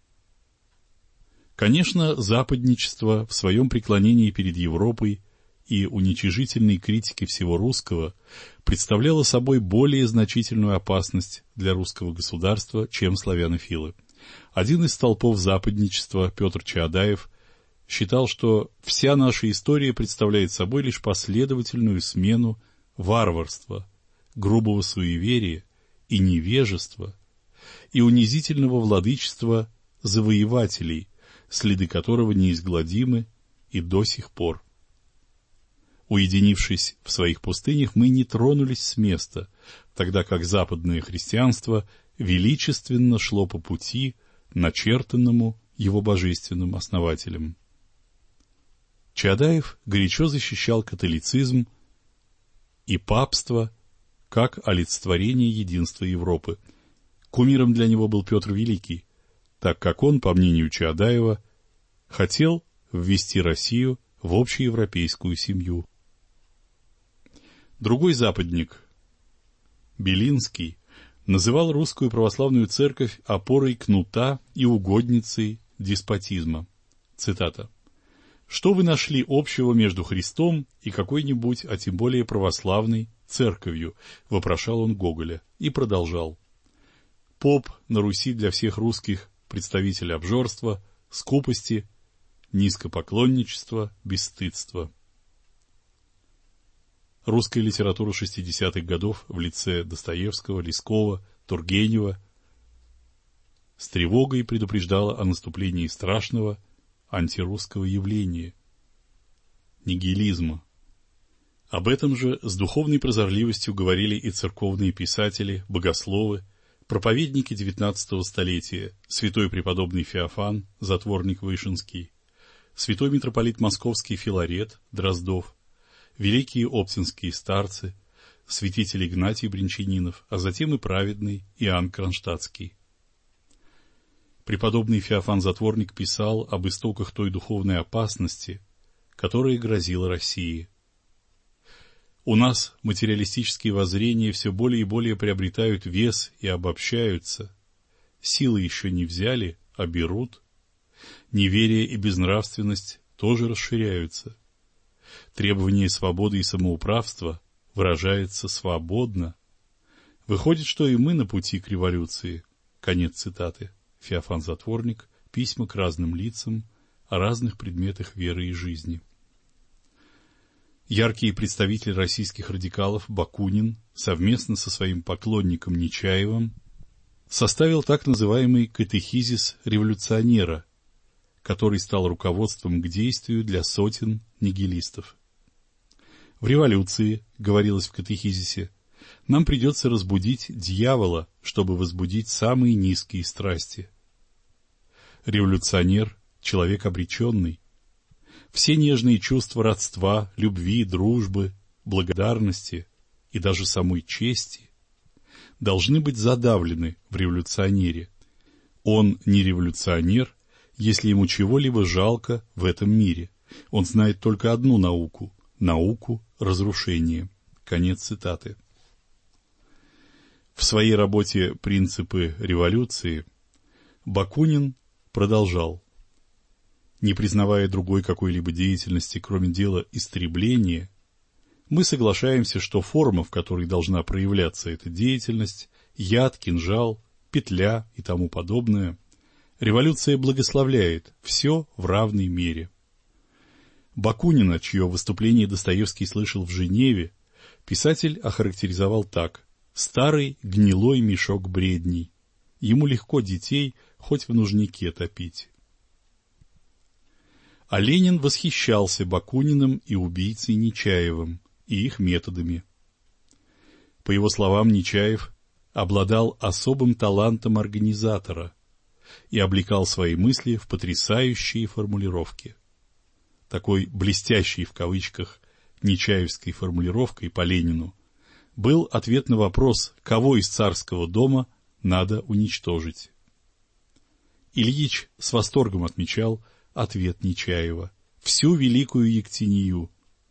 Конечно, западничество в своем преклонении перед Европой и уничижительной критике всего русского представляло собой более значительную опасность для русского государства, чем славянофилы. Один из столпов западничества, Петр Чаадаев, считал, что вся наша история представляет собой лишь последовательную смену варварства, грубого суеверия и невежества и унизительного владычества завоевателей, следы которого неизгладимы и до сих пор. Уединившись в своих пустынях, мы не тронулись с места, тогда как западное христианство величественно шло по пути, начертанному его божественным основателем. Чаадаев горячо защищал католицизм и папство как олицетворение единства Европы. Кумиром для него был Петр Великий, так как он, по мнению Чаадаева, хотел ввести Россию в общеевропейскую семью. Другой западник, Белинский, называл русскую православную церковь опорой кнута и угодницей деспотизма. Цитата. «Что вы нашли общего между Христом и какой-нибудь, а тем более православной, церковью?» — вопрошал он Гоголя и продолжал. Поп на Руси для всех русских представитель обжорства, скупости, низкопоклонничества, бесстыдства. Русская литература шестидесятых годов в лице Достоевского, Лескова, Тургенева с тревогой предупреждала о наступлении страшного антирусского явления – нигилизма. Об этом же с духовной прозорливостью говорили и церковные писатели, богословы, проповедники девятнадцатого столетия, святой преподобный Феофан, затворник Вышинский, святой митрополит Московский Филарет, Дроздов, великие оптинские старцы, святитель Игнатий Бринчанинов, а затем и праведный Иоанн Кронштадтский. Преподобный Феофан Затворник писал об истоках той духовной опасности, которая грозила России. У нас материалистические воззрения все более и более приобретают вес и обобщаются. Силы еще не взяли, а берут. Неверие и безнравственность тоже расширяются. Требование свободы и самоуправства выражается свободно. Выходит, что и мы на пути к революции. Конец цитаты. Феофан Затворник. Письма к разным лицам о разных предметах веры и жизни. Яркий представитель российских радикалов Бакунин совместно со своим поклонником Нечаевым составил так называемый катехизис революционера, который стал руководством к действию для сотен нигилистов. В революции, говорилось в катехизисе, нам придется разбудить дьявола, чтобы возбудить самые низкие страсти. Революционер — человек обреченный. Все нежные чувства родства, любви, дружбы, благодарности и даже самой чести должны быть задавлены в революционере. Он не революционер, если ему чего-либо жалко в этом мире. Он знает только одну науку — науку разрушения. Конец цитаты. В своей работе «Принципы революции» Бакунин продолжал. Не признавая другой какой-либо деятельности, кроме дела истребления, мы соглашаемся, что форма, в которой должна проявляться эта деятельность, яд, кинжал, петля и тому подобное, революция благословляет все в равной мере. Бакунина, чье выступление Достоевский слышал в Женеве, писатель охарактеризовал так: «Старый гнилой мешок бредней. Ему легко детей хоть в нужнике топить». А Ленин восхищался Бакуниным и убийцей Нечаевым и их методами. По его словам, Нечаев обладал особым талантом организатора и облекал свои мысли в потрясающие формулировки. Такой «блестящей» в кавычках нечаевской формулировкой по Ленину был ответ на вопрос, кого из царского дома надо уничтожить. Ильич с восторгом отмечал ответ Нечаева: всю великую Ектинию.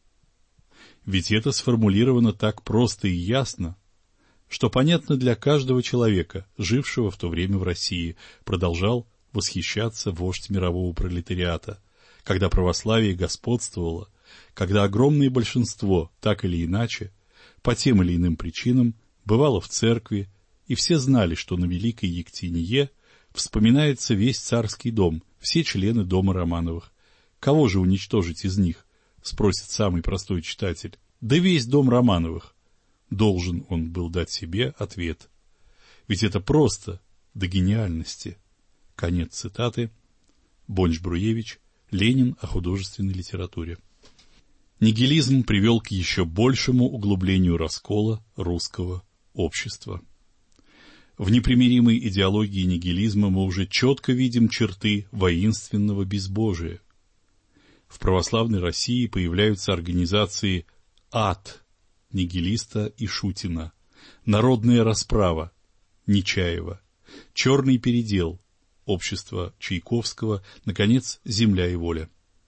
Ведь это сформулировано так просто и ясно, что понятно для каждого человека, жившего в то время в России, продолжал восхищаться вождь мирового пролетариата, когда православие господствовало, когда огромное большинство, так или иначе, по тем или иным причинам, бывало в церкви, и все знали, что на Великой Ектиние вспоминается весь царский дом, все члены дома Романовых. Кого же уничтожить из них, спросит самый простой читатель. Да весь дом Романовых. Должен он был дать себе ответ. Ведь это просто до гениальности. Конец цитаты. Бонч-Бруевич. Ленин о художественной литературе. Нигилизм привел к еще большему углублению раскола русского общества. В непримиримой идеологии нигилизма мы уже четко видим черты воинственного безбожия. В православной России появляются организации «Ад» нигилиста и Шутина, «Народная расправа» Нечаева, «Черный передел» общество Чайковского, наконец, «Земля и воля».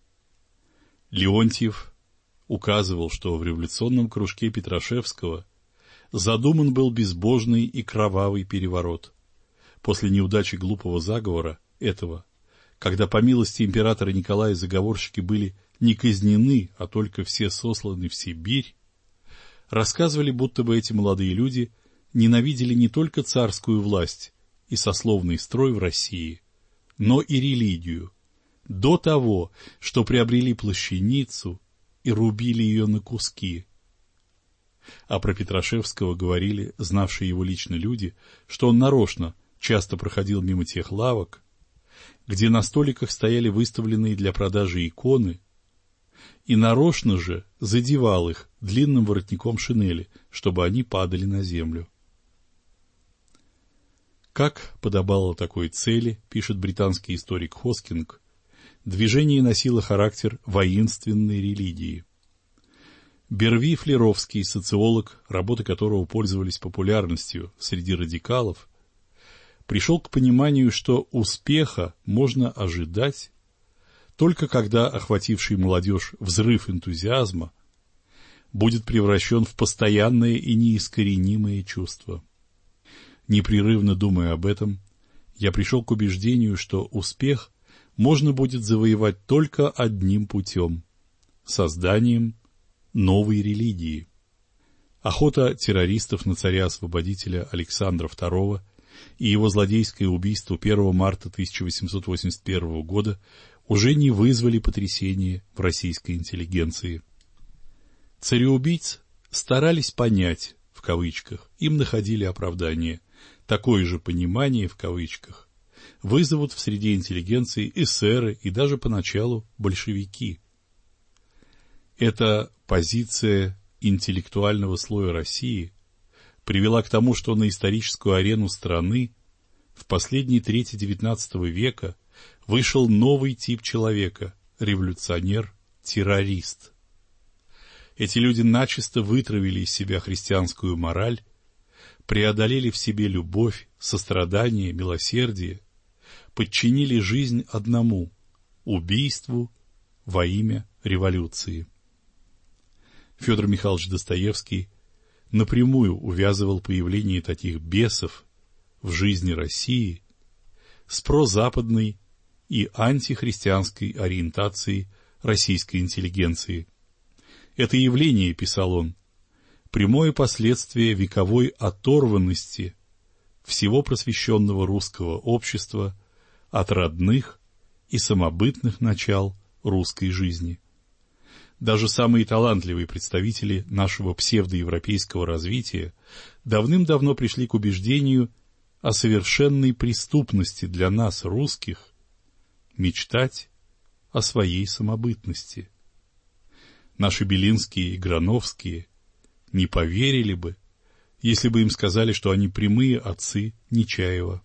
Леонтьев указывал, что в революционном кружке Петрашевского задуман был безбожный и кровавый переворот. После неудачи глупого заговора этого, когда по милости императора Николая заговорщики были не казнены, а только все сосланы в Сибирь, рассказывали, будто бы эти молодые люди ненавидели не только царскую власть и сословный строй в России, но и религию, до того, что приобрели плащаницу и рубили ее на куски. А про Петрашевского говорили знавшие его лично люди, что он нарочно часто проходил мимо тех лавок, где на столиках стояли выставленные для продажи иконы, и нарочно же задевал их длинным воротником шинели, чтобы они падали на землю. Как подобало такой цели, пишет британский историк Хоскинг, движение носило характер воинственной религии. Берви Флеровский, социолог, работы которого пользовались популярностью среди радикалов, пришел к пониманию, что успеха можно ожидать только когда охвативший молодежь взрыв энтузиазма будет превращен в постоянное и неискоренимое чувство. Непрерывно думая об этом, я пришел к убеждению, что успех можно будет завоевать только одним путем – созданием новой религии. Охота террористов на царя-освободителя Александра второго и его злодейское убийство первого марта тысяча восемьсот восемьдесят первого года уже не вызвали потрясения в российской интеллигенции. Цареубийц старались понять, в кавычках, им находили оправдание. Такое же понимание, в кавычках, вызовут в среде интеллигенции эсеры и даже поначалу большевики. Эта позиция интеллектуального слоя России привела к тому, что на историческую арену страны в последней трети девятнадцатого века вышел новый тип человека – революционер-террорист. Эти люди начисто вытравили из себя христианскую мораль, преодолели в себе любовь, сострадание, милосердие, подчинили жизнь одному – убийству во имя революции. Федор Михайлович Достоевский напрямую увязывал появление таких бесов в жизни России с прозападной и антихристианской ориентацией российской интеллигенции. Это явление, писал он, прямое последствие вековой оторванности всего просвещенного русского общества от родных и самобытных начал русской жизни. Даже самые талантливые представители нашего псевдоевропейского развития давным-давно пришли к убеждению о совершенной преступности для нас, русских, мечтать о своей самобытности. Наши Белинские и Грановские не поверили бы, если бы им сказали, что они прямые отцы Нечаева.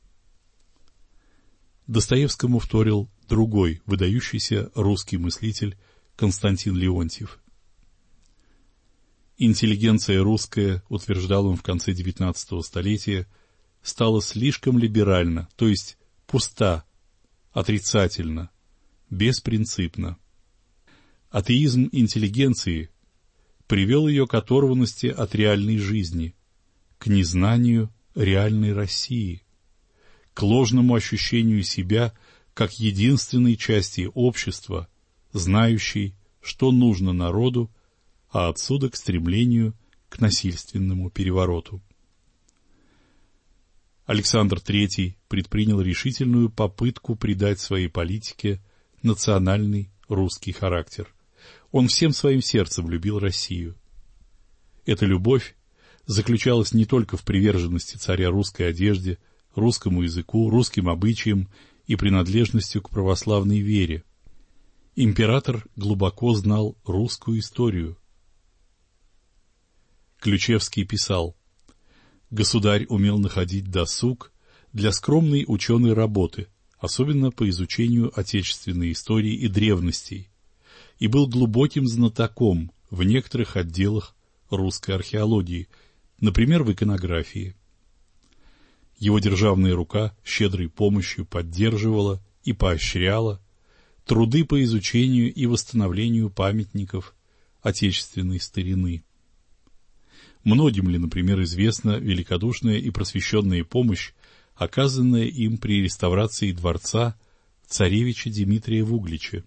Достоевскому вторил другой выдающийся русский мыслитель Константин Леонтьев. Интеллигенция русская, утверждал он в конце девятнадцатого столетия, стала слишком либеральна, то есть пуста, отрицательна, беспринципна. Атеизм интеллигенции привел ее к оторванности от реальной жизни, к незнанию реальной России, к ложному ощущению себя как единственной части общества, знающей, что нужно народу, а отсюда к стремлению к насильственному перевороту. Александр третий предпринял решительную попытку придать своей политике национальный русский характер. Он всем своим сердцем любил Россию. Эта любовь заключалась не только в приверженности царя русской одежде, русскому языку, русским обычаям и принадлежностью к православной вере. Император глубоко знал русскую историю. Ключевский писал: «Государь умел находить досуг для скромной ученой работы, особенно по изучению отечественной истории и древностей, и был глубоким знатоком в некоторых отделах русской археологии, например, в иконографии. Его державная рука щедрой помощью поддерживала и поощряла труды по изучению и восстановлению памятников отечественной старины. Многим ли, например, известна великодушная и просвещенная помощь, оказанная им при реставрации дворца царевича Дмитрия в Угличе?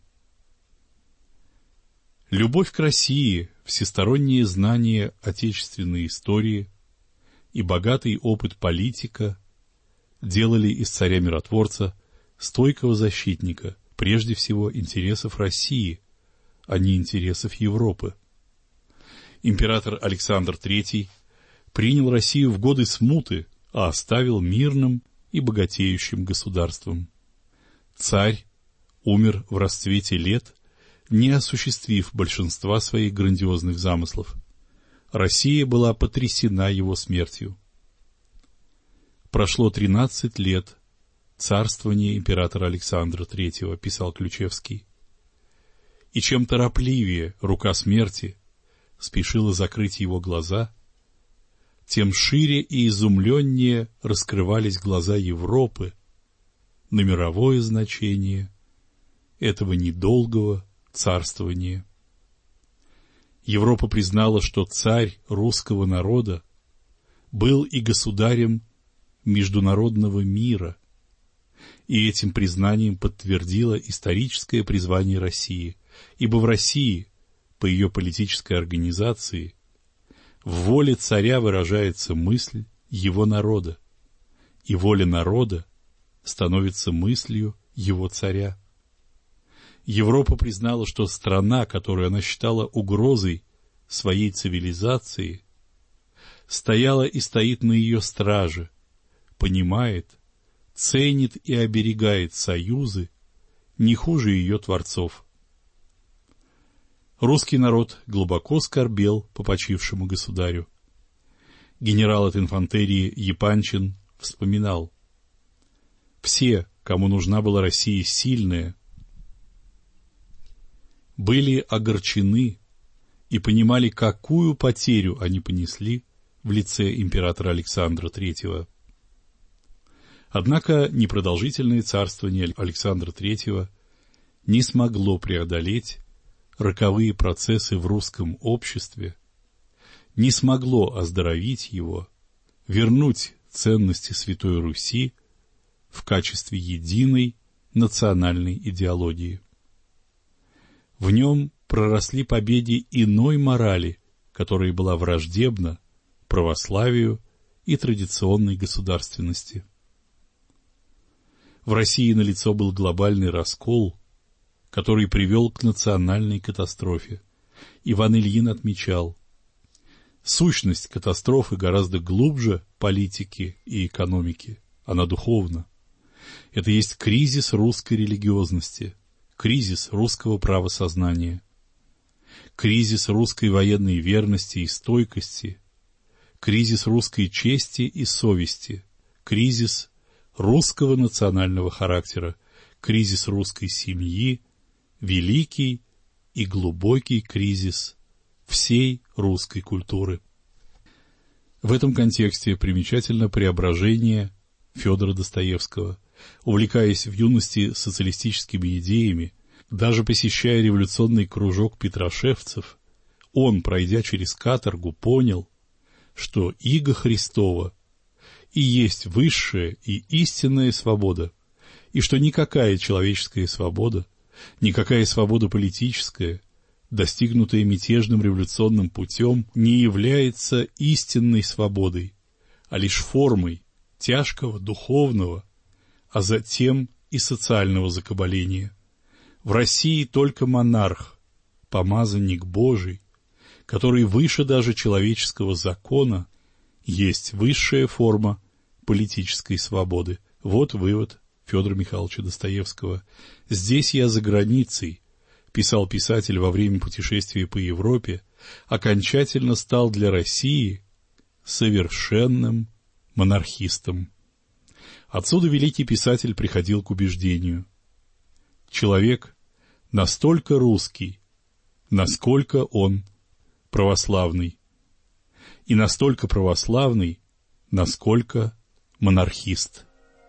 Любовь к России, всестороннее знание отечественной истории и богатый опыт политика делали из царя-миротворца стойкого защитника, прежде всего, интересов России, а не интересов Европы. Император Александр Третий принял Россию в годы смуты, а оставил мирным и богатеющим государством. Царь умер в расцвете лет, не осуществив большинства своих грандиозных замыслов. Россия была потрясена его смертью. Прошло тринадцать лет царствования императора Александра Третьего, писал Ключевский. И чем торопливее рука смерти спешила закрыть его глаза, тем шире и изумленнее раскрывались глаза Европы на мировое значение этого недолгого царствования. Европа признала, что царь русского народа был и государем международного мира, и этим признанием подтвердила историческое призвание России, ибо в России, по ее политической организации, в воле царя выражается мысль его народа, и воля народа становится мыслью его царя. Европа признала, что страна, которую она считала угрозой своей цивилизации, стояла и стоит на ее страже, понимает, ценит и оберегает союзы не хуже ее творцов. Русский народ глубоко скорбел по почившему государю. Генерал от инфантерии Епанчин вспоминал: «Все, кому нужна была Россия сильная, были огорчены и понимали, какую потерю они понесли в лице императора Александра Третьего». Однако непродолжительное царствование Александра Третьего не смогло преодолеть роковые процессы в русском обществе, не смогло оздоровить его, вернуть ценности Святой Руси в качестве единой национальной идеологии. В нем проросли побеги иной морали, которая была враждебна православию и традиционной государственности. В России налицо был глобальный раскол, который привел к национальной катастрофе. Иван Ильин отмечал: сущность катастрофы гораздо глубже политики и экономики, она духовна. Это есть кризис русской религиозности, кризис русского правосознания, кризис русской военной верности и стойкости, кризис русской чести и совести, кризис русского национального характера, кризис русской семьи, великий и глубокий кризис всей русской культуры. В этом контексте примечательно преображение Федора Достоевского. Увлекаясь в юности социалистическими идеями, даже посещая революционный кружок петрошевцев, он, пройдя через каторгу, понял, что иго Христова и есть высшая и истинная свобода, и что никакая человеческая свобода, никакая свобода политическая, достигнутая мятежным революционным путем, не является истинной свободой, а лишь формой тяжкого духовного, а затем и социального закабаления. В России только монарх, помазанник Божий, который выше даже человеческого закона, есть высшая форма политической свободы. Вот вывод Федора Михайловича Достоевского. «Здесь я за границей», — писал писатель во время путешествия по Европе, окончательно стал для России совершенным монархистом. Отсюда великий писатель приходил к убеждению: человек настолько русский, насколько он православный, и настолько православный, насколько монархист.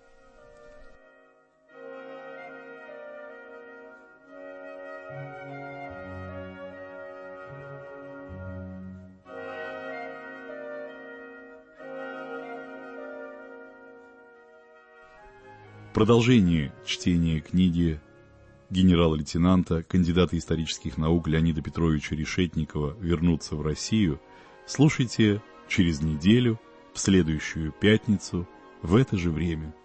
Продолжение чтения книги генерала-лейтенанта, кандидата исторических наук Леонида Петровича Решетникова «Вернуться в Россию» слушайте через неделю, в следующую пятницу, в это же время.